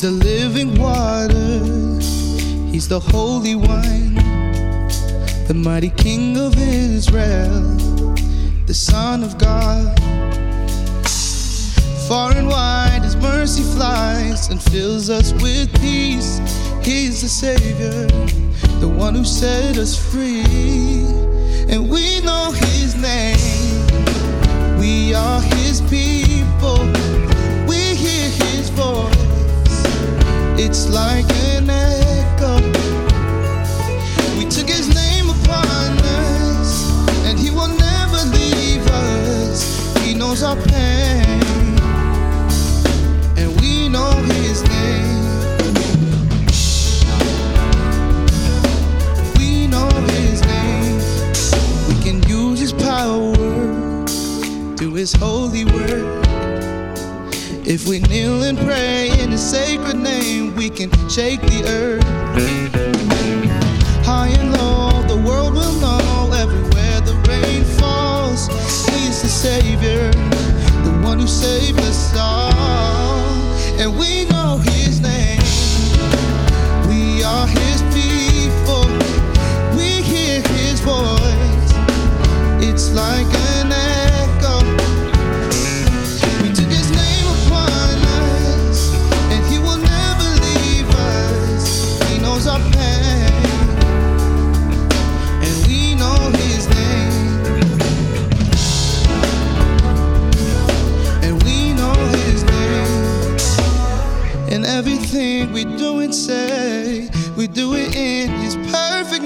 the living water. He's the Holy One, the mighty King of Israel, the Son of God. Far and wide His mercy flies and fills us with peace. He's the Savior, the one who set us free. And we know His name. We are His people. We hear His voice. It's like an echo. We took His name upon us, and He will never leave us. He knows our pain, and we know His name. We know His name. We can use His power through His holy word. If we kneel and pray in His sacred name, we can shake the earth. High and low, the world will know. Everywhere the rain falls, He's the Savior, the one who saved us all. And we know His name. We are His people. We hear His voice. It's like an echo. We took His name upon us, and He will never leave us. He knows our pain, and we know His name. And we know His name. And everything we do and say, we do it in His perfect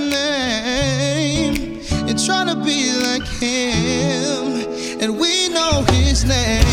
name, and try to be like Him. And we know His name.